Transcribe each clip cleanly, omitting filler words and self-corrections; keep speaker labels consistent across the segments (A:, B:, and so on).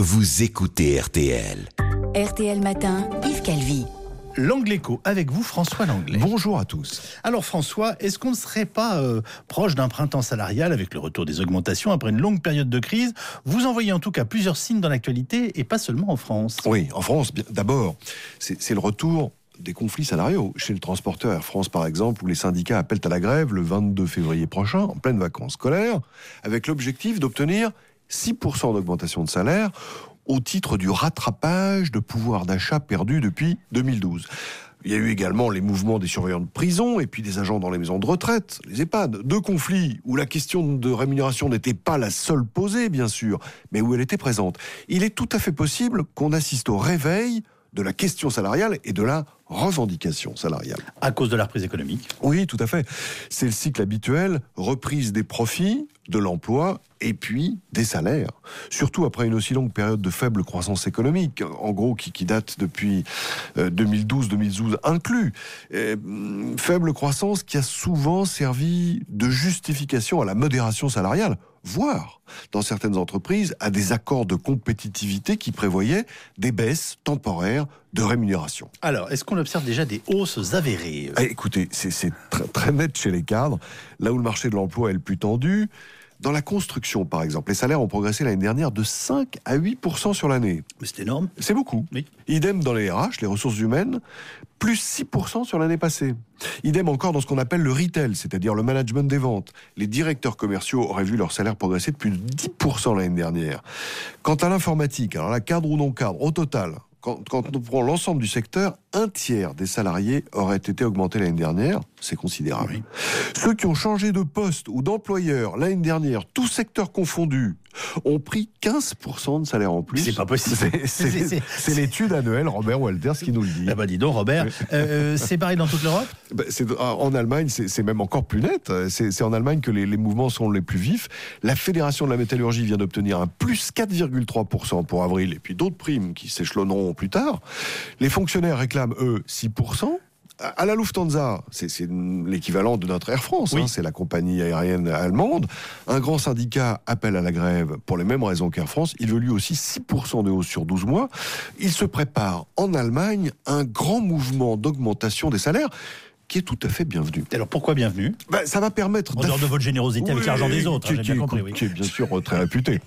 A: vous écoutez RTL.
B: RTL Matin, Yves Calvi.
C: L'Angléco, avec vous François Langlais.
D: Bonjour à tous.
C: Alors François, est-ce qu'on ne serait pas proche d'un printemps salarial avec le retour des augmentations après une longue période de crise? Vous en voyez en tout cas plusieurs signes dans l'actualité et pas seulement en France.
D: Oui, en France, d'abord, c'est le retour des conflits salariaux. Chez le transporteur Air France, par exemple, où les syndicats appellent à la grève le 22 février prochain, en pleine vacances scolaires, avec l'objectif d'obtenir 6% d'augmentation de salaire au titre du rattrapage de pouvoir d'achat perdu depuis 2012. Il y a eu également les mouvements des surveillants de prison et puis des agents dans les maisons de retraite, les EHPAD. Deux conflits où la question de rémunération n'était pas la seule posée, bien sûr, mais où elle était présente. Il est tout à fait possible qu'on assiste au réveil de la question salariale et de la revendication salariale.
C: À cause de la reprise économique.
D: Oui, tout à fait. C'est le cycle habituel, reprise des profits, de l'emploi et puis des salaires. Surtout après une aussi longue période de faible croissance économique, en gros qui date depuis 2012 inclus. Faible croissance qui a souvent servi de justification à la modération salariale, voire, dans certaines entreprises, à des accords de compétitivité qui prévoyaient des baisses temporaires de rémunération.
C: Alors, est-ce qu'on observe déjà des hausses avérées ?
D: Écoutez, c'est très net chez les cadres, là où le marché de l'emploi est le plus tendu. Dans la construction, par exemple, les salaires ont progressé l'année dernière de 5 à 8% sur l'année.
C: Mais c'est énorme.
D: C'est beaucoup.
C: Oui.
D: Idem dans les RH, les ressources humaines, plus 6% sur l'année passée. Idem encore dans ce qu'on appelle le retail, c'est-à-dire le management des ventes. Les directeurs commerciaux auraient vu leur salaire progresser de plus de 10% l'année dernière. Quant à l'informatique, alors la cadre ou non cadre, au total, quand on prend l'ensemble du secteur, un tiers des salariés auraient été augmentés l'année dernière. C'est considérable.
C: Oui.
D: Ceux qui ont changé de poste ou d'employeur l'année dernière, tous secteurs confondus, ont pris 15% de salaire en plus.
C: C'est pas possible.
D: C'est l'étude annuelle Robert Walters qui nous le dit.
C: Ah bah dis donc Robert, c'est pareil dans toute l'Europe ?
D: En Allemagne, c'est même encore plus net. C'est en Allemagne que les mouvements sont les plus vifs. La Fédération de la métallurgie vient d'obtenir un plus 4,3% pour avril, et puis d'autres primes qui s'échelonneront plus tard. Les fonctionnaires réclament, eux, 6%. À la Lufthansa, c'est l'équivalent de notre Air France,
C: oui.
D: C'est la compagnie aérienne allemande. Un grand syndicat appelle à la grève pour les mêmes raisons qu'Air France. Il veut lui aussi 6% de hausse sur 12 mois. Il se prépare en Allemagne un grand mouvement d'augmentation des salaires qui est tout à fait bienvenu.
C: Alors pourquoi bienvenue ?
D: Ça va permettre...
C: En dehors de votre générosité avec l'argent des autres, j'ai bien compris. Oui.
D: Qui est bien sûr très réputé.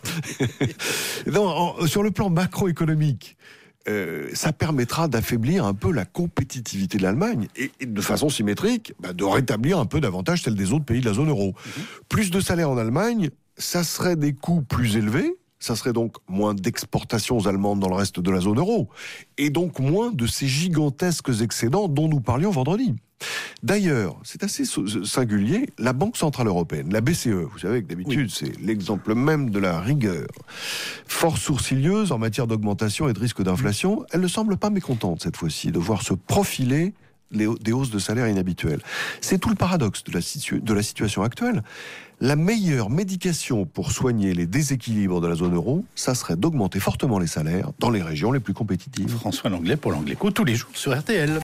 D: Sur le plan macroéconomique, ça permettra d'affaiblir un peu la compétitivité de l'Allemagne et de façon symétrique, de rétablir un peu davantage celle des autres pays de la zone euro. Plus de salaires en Allemagne, ça serait des coûts plus élevés, ça serait donc moins d'exportations allemandes dans le reste de la zone euro, et donc moins de ces gigantesques excédents dont nous parlions vendredi. D'ailleurs, c'est assez singulier, la Banque Centrale Européenne, la BCE, vous savez que d'habitude c'est l'exemple même de la rigueur, fort sourcilleuse en matière d'augmentation et de risque d'inflation, elle ne semble pas mécontente cette fois-ci de voir se profiler des hausses de salaire inhabituelles. C'est tout le paradoxe de la situation actuelle. La meilleure médication pour soigner les déséquilibres de la zone euro, ça serait d'augmenter fortement les salaires dans les régions les plus compétitives.
C: François Langlais pour l'Angléco tous les jours sur RTL.